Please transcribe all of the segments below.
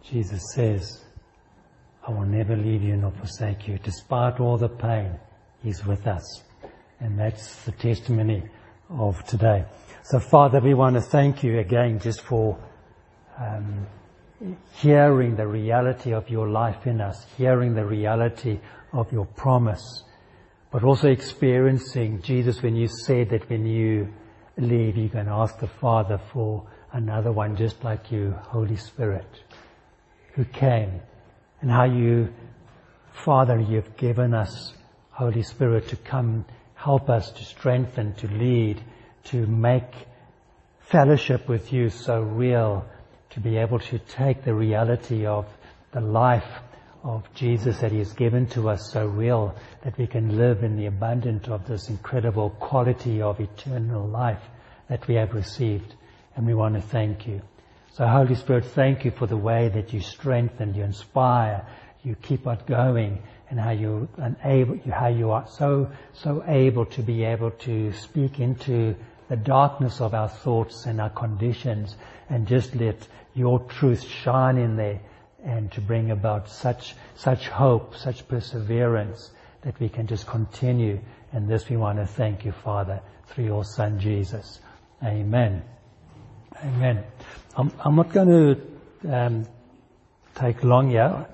Jesus says, I will never leave you nor forsake you. Despite all the pain, He's with us. And that's the testimony of today. So Father, we want to thank you again just for hearing the reality of your life in us, hearing the reality of your promise, but also experiencing, Jesus, when you said that when you leave, you can ask the Father for another one just like you, Holy Spirit, who came, and how you, Father, you've given us Holy Spirit to come help us, to strengthen, to lead, to make fellowship with you so real, to be able to take the reality of the life of Jesus that He has given to us so real that we can live in the abundance of this incredible quality of eternal life that we have received. And we want to thank you. So Holy Spirit, thank you for the way that you strengthen, you inspire, you keep us going, and how you are so able to be able to speak into the darkness of our thoughts and our conditions, and just let your truth shine in there, and to bring about such hope, such perseverance, that we can just continue. And this we want to thank you, Father, through your Son Jesus. Amen. Amen. I'm not going to take long here.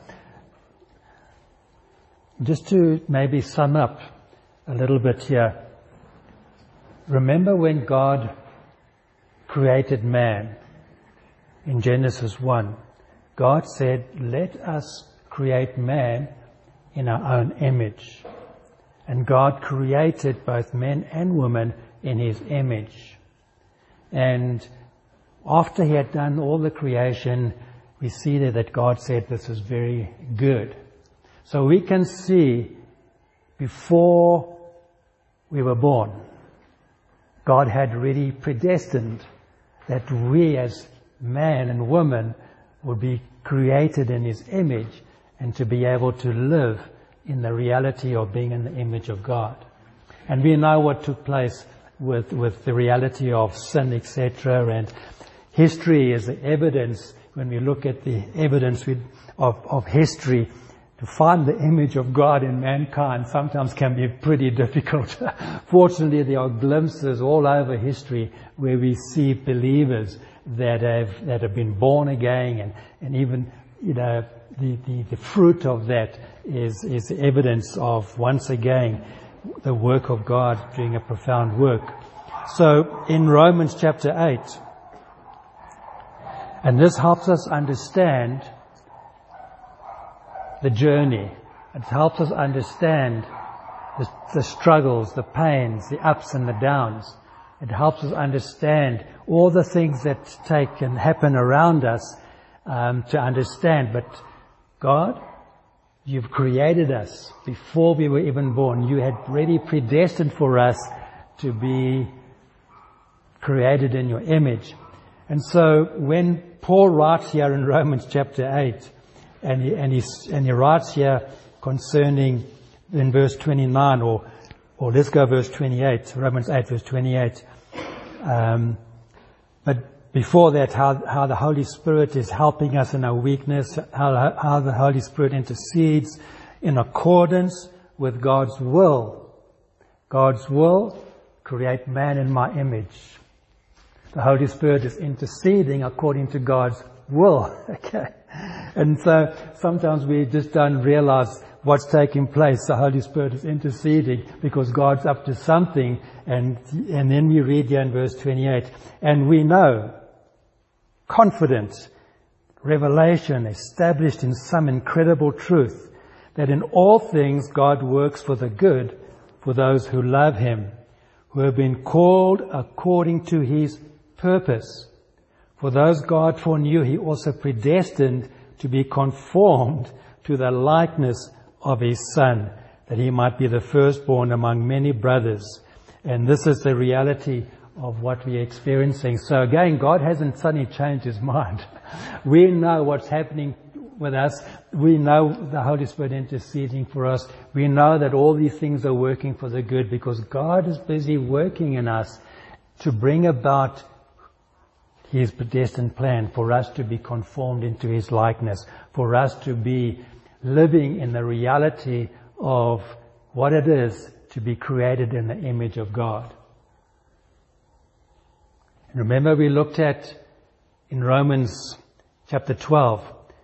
Just to maybe sum up a little bit here. Remember when God created man in Genesis 1, God said, let us create man in our own image. And God created both men and women in His image. And after He had done all the creation, we see there that God said this is very good. So we can see before we were born, God had already predestined that we as man and woman would be created in His image and to be able to live in the reality of being in the image of God. And we know what took place with the reality of sin, etc. And history is the evidence. When we look at the evidence of history, to find the image of God in mankind sometimes can be pretty difficult. Fortunately, there are glimpses all over history where we see believers that have been born again, and even, the fruit of that is evidence of, once again, the work of God doing a profound work. So in Romans chapter 8, and this helps us understand the journey. It helps us understand the struggles, the pains, the ups and the downs. It helps us understand all the things that take and happen around us, to understand. But God, you've created us before we were even born. You had already predestined for us to be created in your image. And so when Paul writes here in Romans chapter 8, and he writes here concerning, in verse 29, or let's go verse 28, Romans 8 verse 28. But before that, how the Holy Spirit is helping us in our weakness, how the Holy Spirit intercedes in accordance with God's will. God's will, create man in my image. The Holy Spirit is interceding according to God's will. Okay. And so sometimes we just don't realize what's taking place. The Holy Spirit is interceding because God's up to something. And then we read here in verse 28, and we know, confident, revelation established in some incredible truth, that in all things God works for the good for those who love Him, who have been called according to His purpose. For those God foreknew, He also predestined to be conformed to the likeness of His Son, that He might be the firstborn among many brothers. And this is the reality of what we're experiencing. So again, God hasn't suddenly changed His mind. We know what's happening with us. We know the Holy Spirit interceding for us. We know that all these things are working for the good because God is busy working in us to bring about His predestined plan for us to be conformed into His likeness, for us to be living in the reality of what it is to be created in the image of God. And remember, we looked at in Romans chapter 12,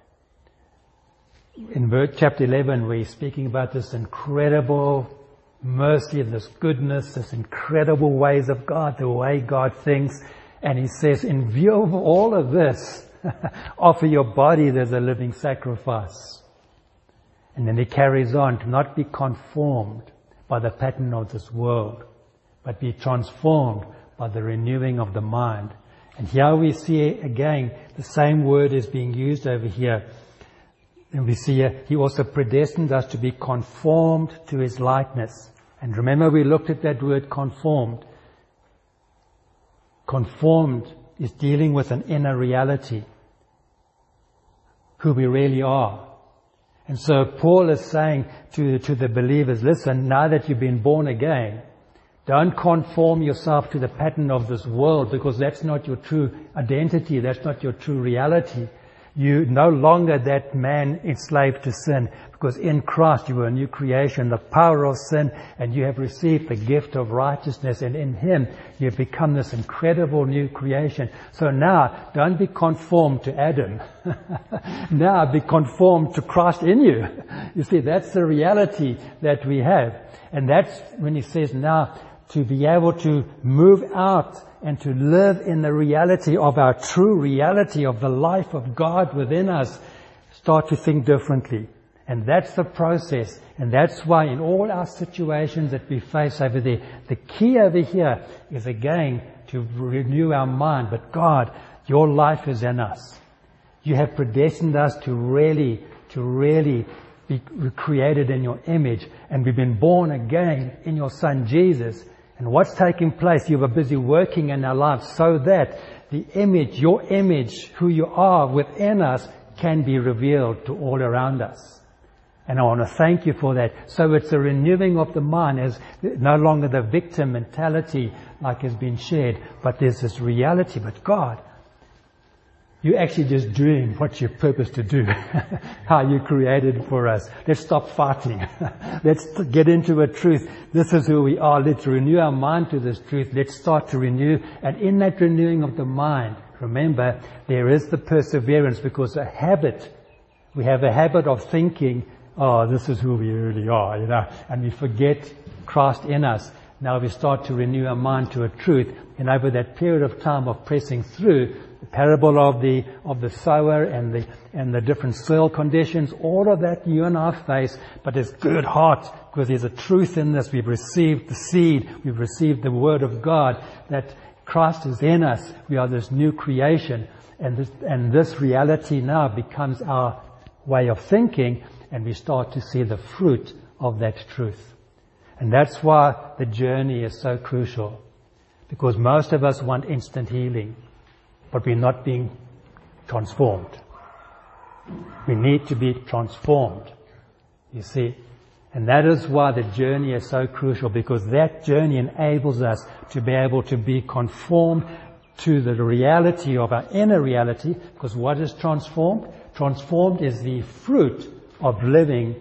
in chapter 11, we're speaking about this incredible mercy, this goodness, this incredible ways of God, the way God thinks. And He says, in view of all of this, offer your body as a living sacrifice. And then He carries on to not be conformed by the pattern of this world, but be transformed by the renewing of the mind. And here we see again the same word is being used over here. And we see here, He also predestined us to be conformed to His likeness. And remember, we looked at that word conformed. Conformed is dealing with an inner reality, who we really are. And so Paul is saying to the believers, listen, now that you've been born again, don't conform yourself to the pattern of this world, because that's not your true identity, that's not your true reality. You're no longer that man enslaved to sin, because in Christ you were a new creation, the power of sin, and you have received the gift of righteousness, and in Him you have become this incredible new creation. So now, don't be conformed to Adam. Now be conformed to Christ in you. You see, that's the reality that we have. And that's when He says now, to be able to move out and to live in the reality of our true reality of the life of God within us, start to think differently. And that's the process. And that's why in all our situations that we face over there, the key over here is again to renew our mind. But God, your life is in us. You have predestined us to really be created in your image. And we've been born again in your Son Jesus. And what's taking place? You were busy working in our lives so that the image, your image, who you are within us, can be revealed to all around us. And I want to thank you for that. So it's a renewing of the mind, as no longer the victim mentality like has been shared, but there's this reality. But God, you're actually just doing what you're purposed to do, how you created for us. Let's stop fighting. Let's get into a truth. This is who we are. Let's renew our mind to this truth. Let's start to renew. And in that renewing of the mind, remember, there is the perseverance, because we have a habit of thinking, oh, this is who we really are, and we forget Christ in us. Now we start to renew our mind to a truth, and over that period of time of pressing through, the parable of the sower and the different soil conditions, all of that you and I face, but there's good heart, because there's a truth in this. We've received the seed, we've received the Word of God, that Christ is in us. We are this new creation, and this reality now becomes our way of thinking, and we start to see the fruit of that truth. And that's why the journey is so crucial, because most of us want instant healing, but we're not being transformed. We need to be transformed, you see. And that is why the journey is so crucial, because that journey enables us to be able to be conformed to the reality of our inner reality, because what is transformed? Transformed is the fruit of living,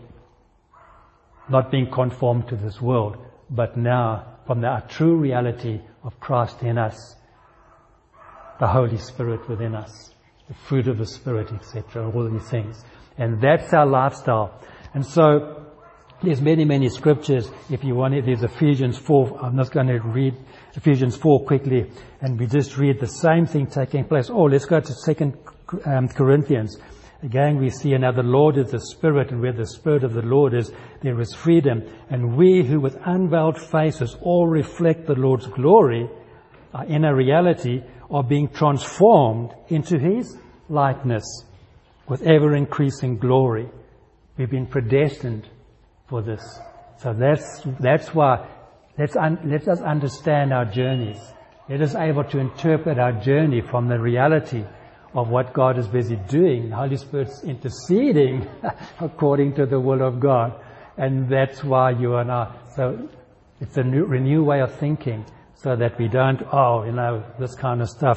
not being conformed to this world, but now from our true reality of Christ in us, the Holy Spirit within us, the fruit of the Spirit, etc., all these things. And that's our lifestyle. And so there's many scriptures. If you want it, there's Ephesians 4. I'm not going to read Ephesians 4 quickly, and we just read the same thing taking place. Let's go to 2 Corinthians. Again, we see now the Lord is the Spirit, and where the Spirit of the Lord is, there is freedom. And we who with unveiled faces all reflect the Lord's glory, our inner reality, are being transformed into His likeness with ever-increasing glory. We've been predestined for this. So that's why, let us understand our journeys. Let us able to interpret our journey from the reality of what God is busy doing. The Holy Spirit's interceding according to the will of God. And that's why you and I. So it's a renewed way of thinking, so that we don't, this kind of stuff.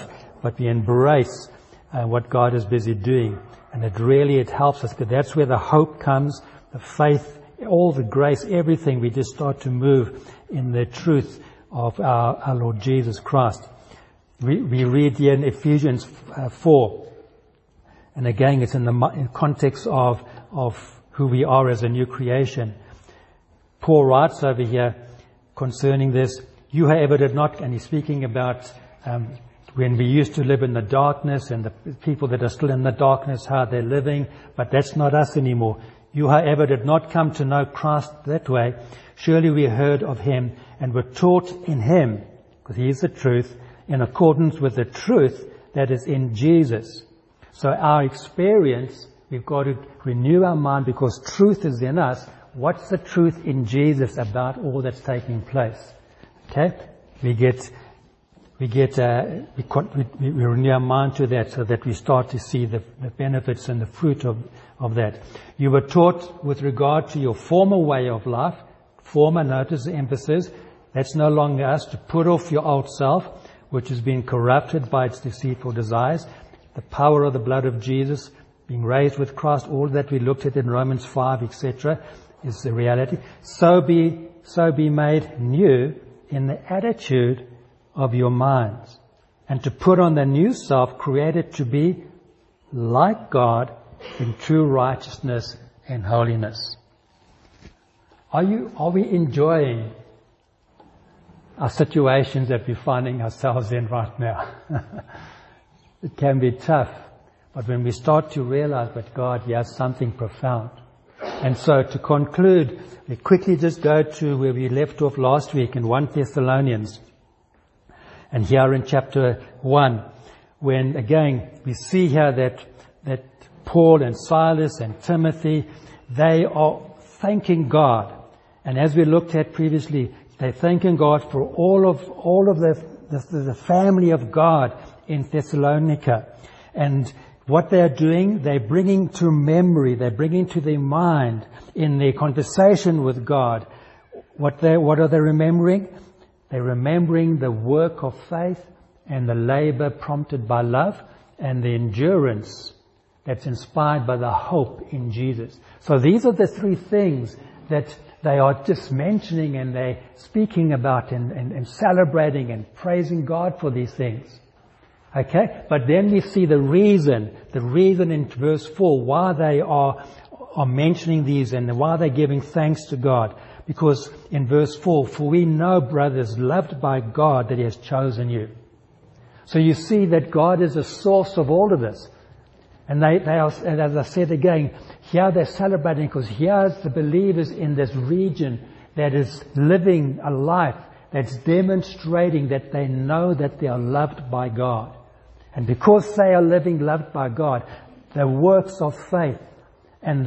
but we embrace what God is busy doing. And it helps us, because that's where the hope comes, the faith, all the grace, everything. We just start to move in the truth of our Lord Jesus Christ. We read here in Ephesians 4, and again it's in the context of who we are as a new creation. Paul writes over here concerning this, you however did not, and he's speaking about when we used to live in the darkness, and the people that are still in the darkness, how they're living, but that's not us anymore. You however did not come to know Christ that way. Surely we heard of him and were taught in him, because he is the truth, in accordance with the truth that is in Jesus. So our experience, we've got to renew our mind, because truth is in us. What's the truth in Jesus about all that's taking place? Okay? We renew our mind to that, so that we start to see the benefits and the fruit of that. You were taught with regard to your former way of life. Former, notice the emphasis. That's no longer us, to put off your old self, which has been corrupted by its deceitful desires. The power of the blood of Jesus, being raised with Christ, all that we looked at in Romans 5, etc., is the reality. So be made new in the attitude of your minds, and to put on the new self, created to be like God in true righteousness and holiness. Are we enjoying our situations that we're finding ourselves in right now? It can be tough, but when we start to realize that God, He has something profound. And so to conclude, we quickly just go to where we left off last week in 1 Thessalonians. And here in chapter 1, when again we see here that Paul and Silas and Timothy, they are thanking God. And as we looked at previously, they're thanking God for all of the family of God in Thessalonica. And what they're doing, they're bringing to memory, they're bringing to their mind in their conversation with God. What are they remembering? They're remembering the work of faith and the labor prompted by love and the endurance that's inspired by the hope in Jesus. So these are the three things that they are just mentioning, and they're speaking about and celebrating and praising God for these things. Okay? But then we see the reason in verse 4 why they are mentioning these and why they're giving thanks to God. Because in verse 4, for we know, brothers, loved by God, that He has chosen you. So you see that God is the source of all of this. And they are, as I said again, here they're celebrating because here's the believers in this region that is living a life that's demonstrating that they know that they are loved by God. And because they are living loved by God, the works of faith and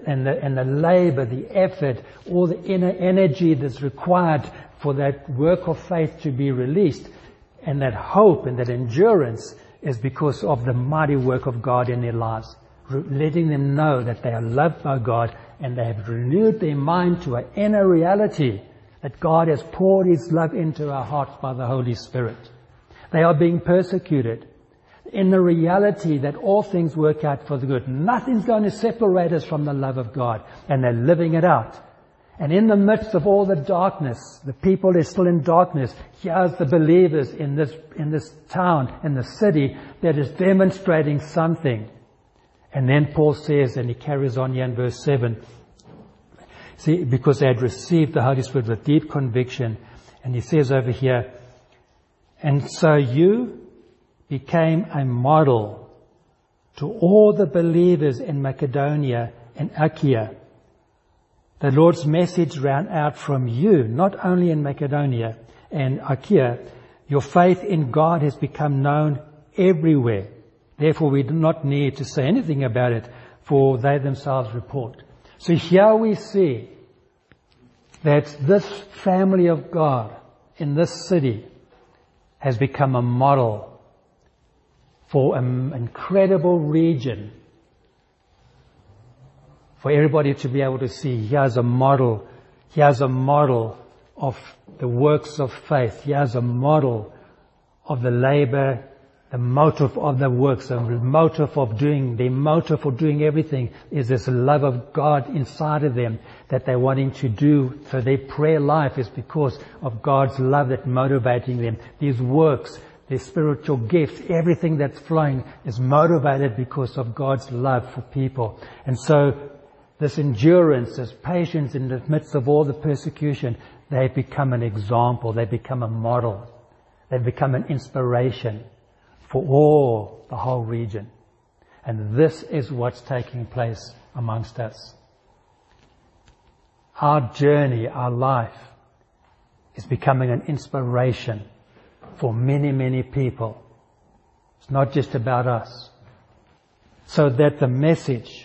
the labor, the effort, all the inner energy that's required for that work of faith to be released, and that hope and that endurance is because of the mighty work of God in their lives, letting them know that they are loved by God, and they have renewed their mind to an inner reality that God has poured His love into our hearts by the Holy Spirit. They are being persecuted in the reality that all things work out for the good. Nothing's going to separate us from the love of God, and they're living it out. And in the midst of all the darkness, the people are still in darkness. Here's the believers in this town, in the city, that is demonstrating something. And then Paul says, and he carries on here in verse 7, see, because they had received the Holy Spirit with deep conviction. And he says over here, and so you became a model to all the believers in Macedonia and Achaia. The Lord's message ran out from you, not only in Macedonia and Achaia. Your faith in God has become known everywhere. Therefore, we do not need to say anything about it, for they themselves report. So here we see that this family of God in this city has become a model for an incredible region, for everybody to be able to see. Here's a model of the works of faith. Here's a model of the labor The motive of the works, the motive for doing everything is this love of God inside of them that they're wanting to do. So their prayer life is because of God's love that's motivating them. These works, their spiritual gifts, everything that's flowing is motivated because of God's love for people. And so this endurance, this patience in the midst of all the persecution, they become an example, they become a model, they become an inspiration for all the whole region. And this is what's taking place amongst us. Our journey, our life, is becoming an inspiration for many, many people. It's not just about us. So that the message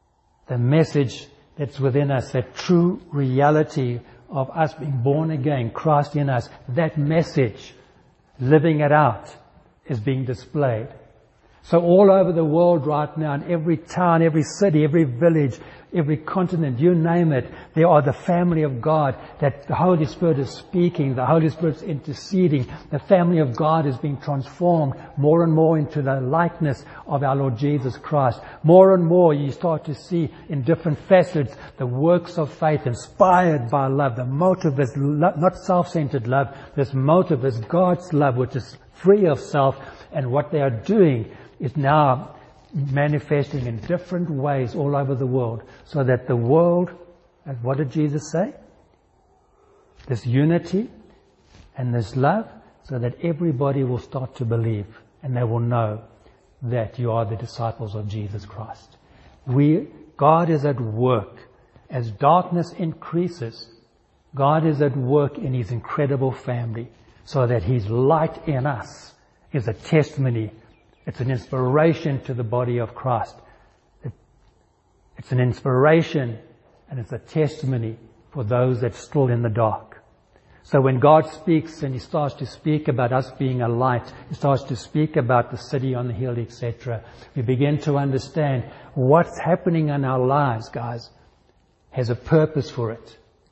that's within us, that true reality of us being born again, Christ in us, that message, living it out, is being displayed. So all over the world right now, in every town, every city, every village, every continent, you name it, there are the family of God that the Holy Spirit is speaking, the Holy Spirit is interceding. The family of God is being transformed more and more into the likeness of our Lord Jesus Christ. More and more you start to see in different facets the works of faith inspired by love. The motive is not self-centered love. This motive is God's love, which is free of self, and what they are doing is now manifesting in different ways all over the world, so that the world, and what did Jesus say? This unity and this love, so that everybody will start to believe and they will know that you are the disciples of Jesus Christ. God is at work. As darkness increases, God is at work in His incredible family, so that His light in us is a testimony. It's an inspiration to the body of Christ. It's an inspiration and it's a testimony for those that are still in the dark. So when God speaks and He starts to speak about us being a light, He starts to speak about the city on the hill, etc., we begin to understand what's happening in our lives, guys, has a purpose for it.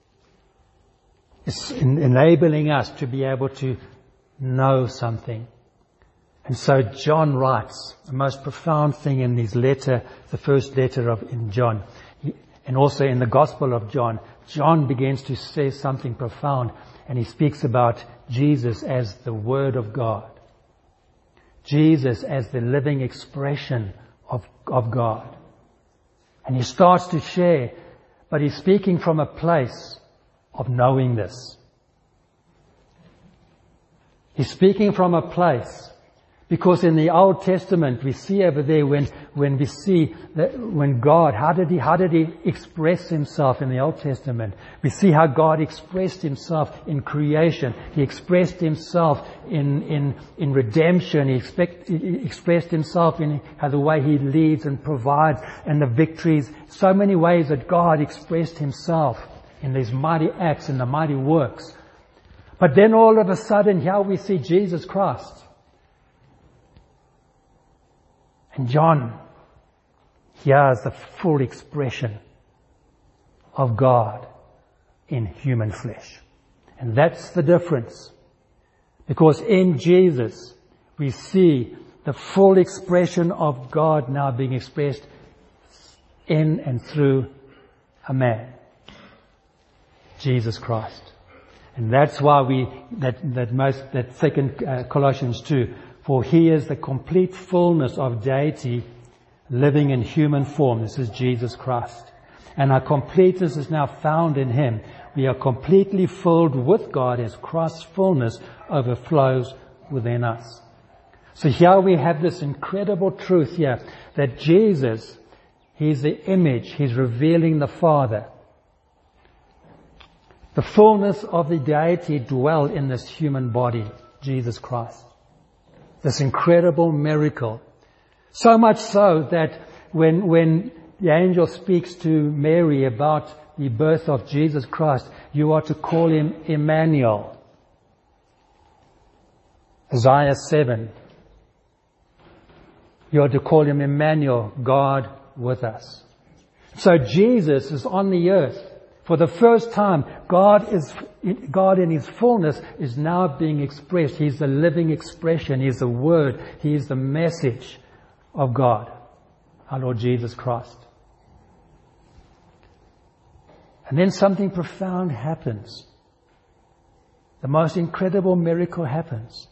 It's enabling us to be able to know something. And so John writes the most profound thing in his letter, the first letter in John, and also in the Gospel of John. John begins to say something profound, and he speaks about Jesus as the Word of God. Jesus as the living expression of God. And he starts to share, but he's speaking from a place of knowing this. He's speaking from a place, because in the Old Testament we see over there when we see that when God, how did he express Himself in the Old Testament? We see how God expressed Himself in creation. He expressed Himself in redemption. He expressed Himself in how the way He leads and provides and the victories. So many ways that God expressed Himself in these mighty acts and the mighty works. But then all of a sudden here we see Jesus Christ. And John hears the full expression of God in human flesh. And that's the difference. Because in Jesus we see the full expression of God now being expressed in and through a man, Jesus Christ. And that's why that second Colossians 2, for He is the complete fullness of deity living in human form. This is Jesus Christ. And our completeness is now found in Him. We are completely filled with God as Christ's fullness overflows within us. So here we have this incredible truth here, that Jesus, He's the image, He's revealing the Father. The fullness of the deity dwell in this human body, Jesus Christ. This incredible miracle. So much so that when the angel speaks to Mary about the birth of Jesus Christ, you are to call Him Emmanuel. Isaiah 7. You are to call Him Emmanuel, God with us. So Jesus is on the earth For the first time, God in His fullness is now being expressed. He's the living expression. He's the Word. He is the message of God, our Lord Jesus Christ. And then something profound happens. The most incredible miracle happens.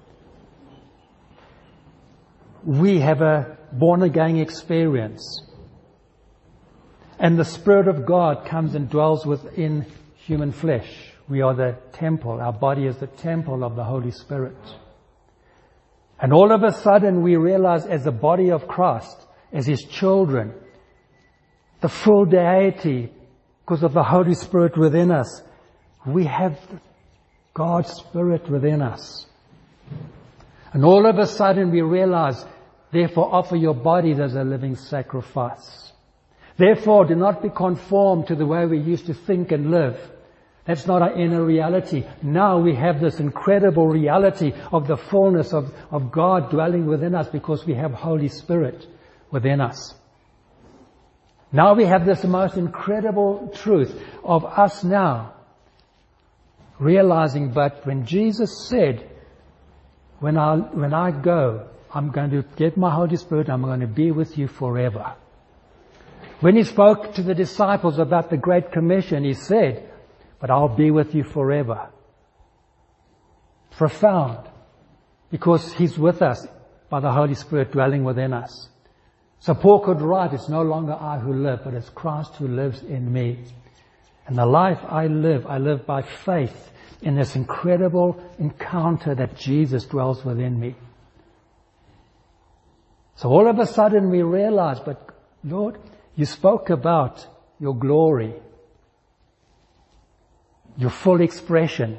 We have a born-again experience. And the Spirit of God comes and dwells within human flesh. We are the temple. Our body is the temple of the Holy Spirit. And all of a sudden we realize, as the body of Christ, as His children, the full deity, because of the Holy Spirit within us, we have God's Spirit within us. And all of a sudden we realize, therefore offer your bodies as a living sacrifice. Therefore do not be conformed to the way we used to think and live. That's not our inner reality. Now we have this incredible reality of the fullness of God dwelling within us because we have Holy Spirit within us. Now we have this most incredible truth of us now realizing, but when Jesus said, when I go, I'm going to get my Holy Spirit, I'm going to be with you forever. When He spoke to the disciples about the Great Commission, He said, but I'll be with you forever. Profound. Because He's with us by the Holy Spirit dwelling within us. So Paul could write, it's no longer I who live, but it's Christ who lives in me. And the life I live by faith in this incredible encounter that Jesus dwells within me. So all of a sudden we realize, but Lord, you spoke about your glory, your full expression.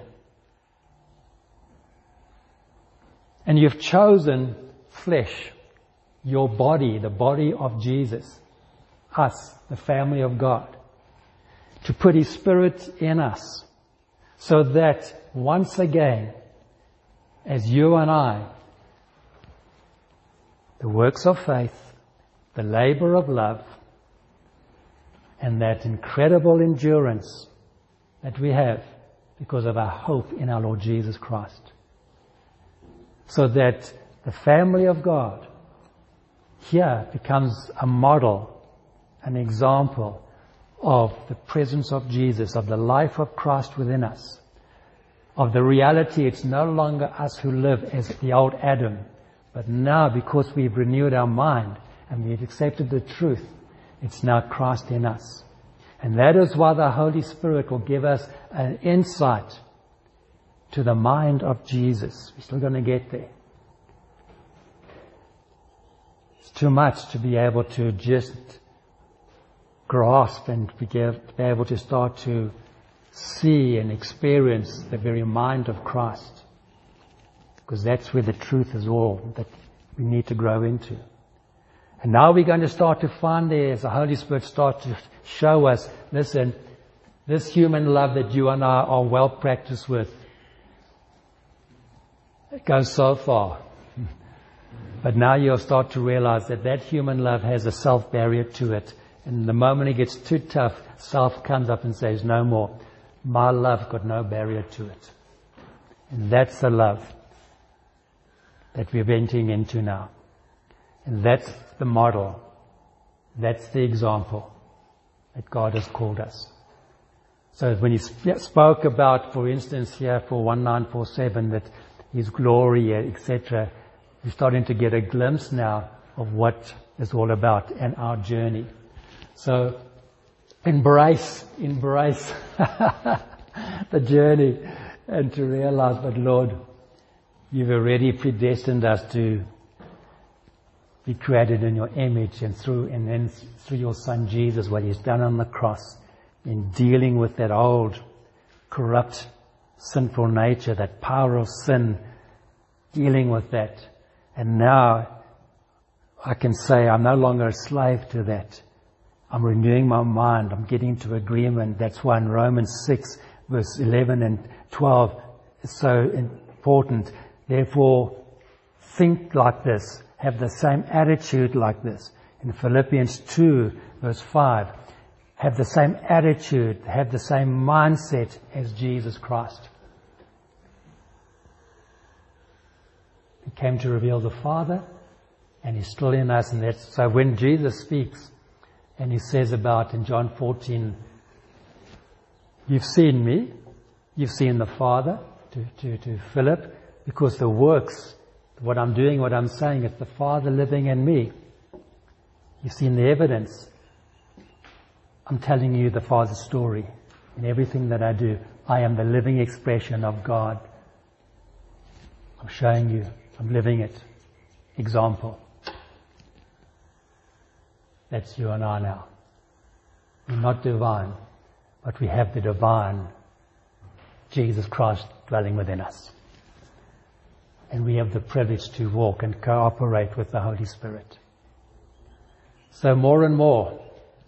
And you've chosen flesh, your body, the body of Jesus, us, the family of God, to put His Spirit in us, so that once again, as you and I, the works of faith, the labor of love, and that incredible endurance that we have because of our hope in our Lord Jesus Christ, so that the family of God here becomes a model, an example of the presence of Jesus, of the life of Christ within us, of the reality it's no longer us who live as the old Adam, but now because we've renewed our mind and we've accepted the truth, it's now Christ in us. And that is why the Holy Spirit will give us an insight to the mind of Jesus. We're still going to get there. It's too much to be able to just grasp and be able to start to see and experience the very mind of Christ. Because that's where the truth is all that we need to grow into. And now we're going to start to find there, as the Holy Spirit starts to show us, listen, this human love that you and I are well practiced with, it goes so far. But now you'll start to realize that that human love has a self barrier to it. And the moment it gets too tough, self comes up and says, no more. My love got no barrier to it. And that's the love that we're entering into now. And that's the model. That's the example that God has called us. So when He spoke about, for instance, here for 1947, that His glory, etc., we're starting to get a glimpse now of what it's all about and our journey. So embrace the journey and to realize, but Lord, You've already predestined us to be created in Your image, and through Your Son Jesus, what He's done on the cross in dealing with that old, corrupt, sinful nature, that power of sin, dealing with that. And now I can say I'm no longer a slave to that. I'm renewing my mind. I'm getting to agreement. That's why in Romans 6, verse 11 and 12 is so important. Therefore, think like this. Have the same attitude like this. In Philippians 2, verse 5, have the same attitude, have the same mindset as Jesus Christ. He came to reveal the Father, and He's still in us. And that's, so when Jesus speaks, and He says about in John 14, you've seen me, you've seen the Father, to Philip, because the works, what I'm doing, what I'm saying, it's the Father living in me. You've seen the evidence. I'm telling you the Father's story. In everything that I do, I am the living expression of God. I'm showing you. I'm living it. Example. That's you and I now. We're not divine, but we have the divine Jesus Christ dwelling within us. And we have the privilege to walk and cooperate with the Holy Spirit. So more and more,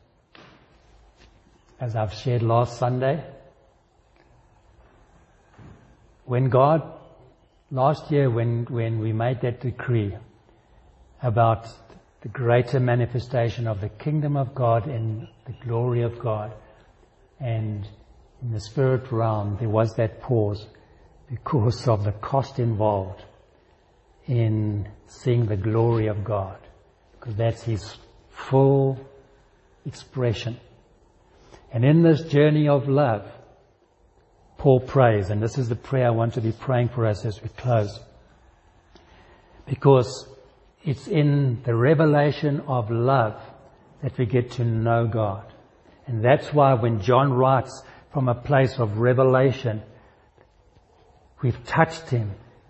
as I've shared last Sunday, last year when we made that decree about the greater manifestation of the kingdom of God and the glory of God, and in the spirit realm there was that pause because of the cost involved in seeing the glory of God, because that's His full expression. And in this journey of love, Paul prays, and this is the prayer I want to be praying for us as we close, because it's in the revelation of love that we get to know God. And that's why when John writes from a place of revelation, we've touched Him,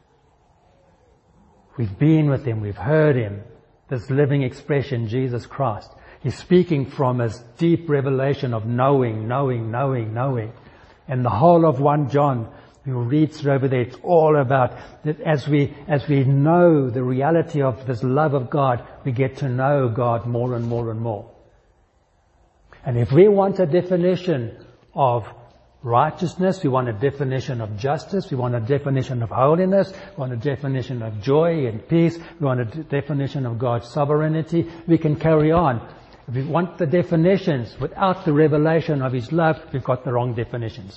we've been with Him, we've heard Him, this living expression, Jesus Christ. He's speaking from His deep revelation of knowing. And the whole of 1 John, you read through over there, it's all about that as we know the reality of this love of God, we get to know God more and more and more. And if we want a definition of righteousness, we want a definition of justice, we want a definition of holiness, we want a definition of joy and peace, we want a definition of God's sovereignty, we can carry on. If we want the definitions without the revelation of His love, we've got the wrong definitions.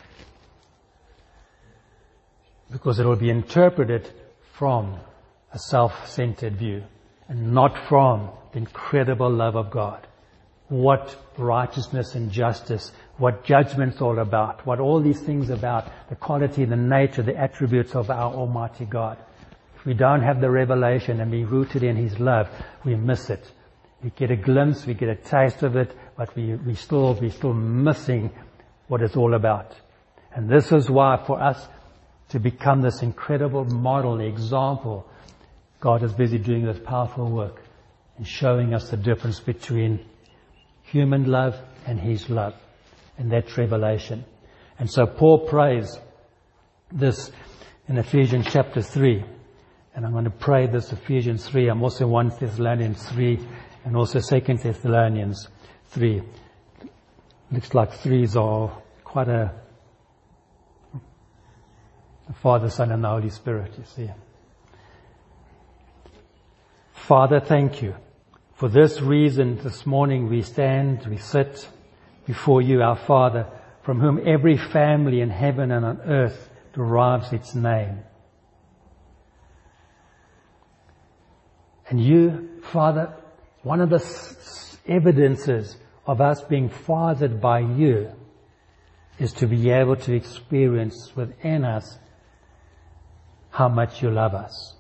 Because it will be interpreted from a self-centered view and not from the incredible love of God. What righteousness and justice, what judgment's all about, what all these things about, the quality, the nature, the attributes of our Almighty God. If we don't have the revelation and be rooted in His love, we miss it. We get a glimpse, we get a taste of it, but we're still missing what it's all about. And this is why for us to become this incredible model, example, God is busy doing this powerful work and showing us the difference between human love and His love. And that's revelation. And so Paul prays this in Ephesians chapter 3. And I'm going to pray this Ephesians 3. I'm also 1 Thessalonians 3. And also 2 Thessalonians 3. Looks like threes are quite the Father, Son, and the Holy Spirit, you see. Father, thank You. For this reason, this morning we sit before You, our Father, from whom every family in heaven and on earth derives its name. And You, Father, one of the evidences of us being fathered by You is to be able to experience within us how much You love us.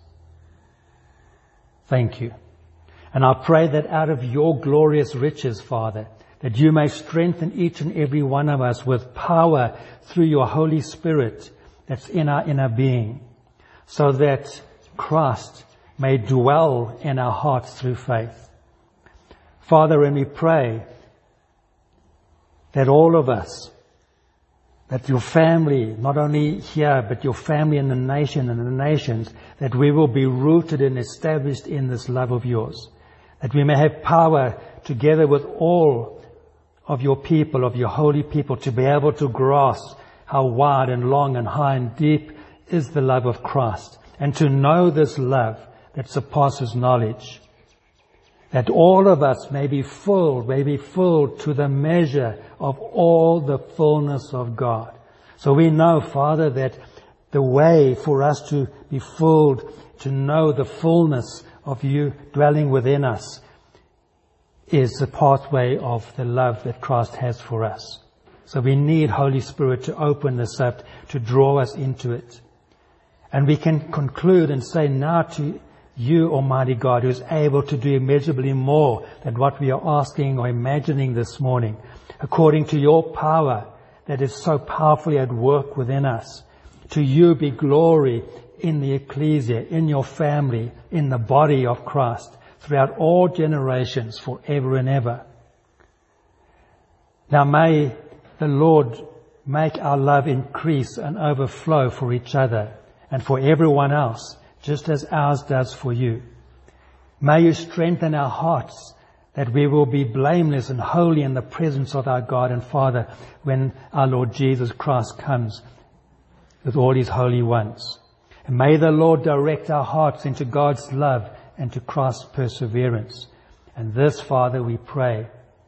Thank You. And I pray that out of Your glorious riches, Father, that You may strengthen each and every one of us with power through Your Holy Spirit that's in our inner being, so that Christ may dwell in our hearts through faith. Father, when we pray that all of us, that Your family, not only here, but Your family in the nation and in the nations, that we will be rooted and established in this love of Yours, that we may have power together with all of Your people, of Your holy people, to be able to grasp how wide and long and high and deep is the love of Christ, and to know this love that surpasses knowledge. that all of us may be filled to the measure of all the fullness of God. So we know, Father, that the way for us to be filled, to know the fullness of you dwelling within us, is the pathway of the love that Christ has for us. So we need Holy Spirit to open this up, to draw us into it. And we can conclude and say now to you, Almighty God, who is able to do immeasurably more than what we are asking or imagining this morning, according to your power that is so powerfully at work within us. To you be glory in the ecclesia, in your family, in the body of Christ, throughout all generations, forever and ever. Now may the Lord make our love increase and overflow for each other and for everyone else, just as ours does for you. May you strengthen our hearts that we will be blameless and holy in the presence of our God and Father when our Lord Jesus Christ comes with all his holy ones. And may the Lord direct our hearts into God's love and to Christ's perseverance. And this, Father, we pray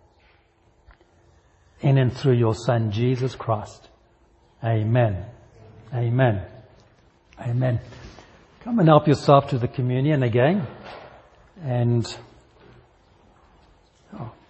in and through your Son, Jesus Christ. Amen. Amen. Amen. Come and help yourself to the communion again. And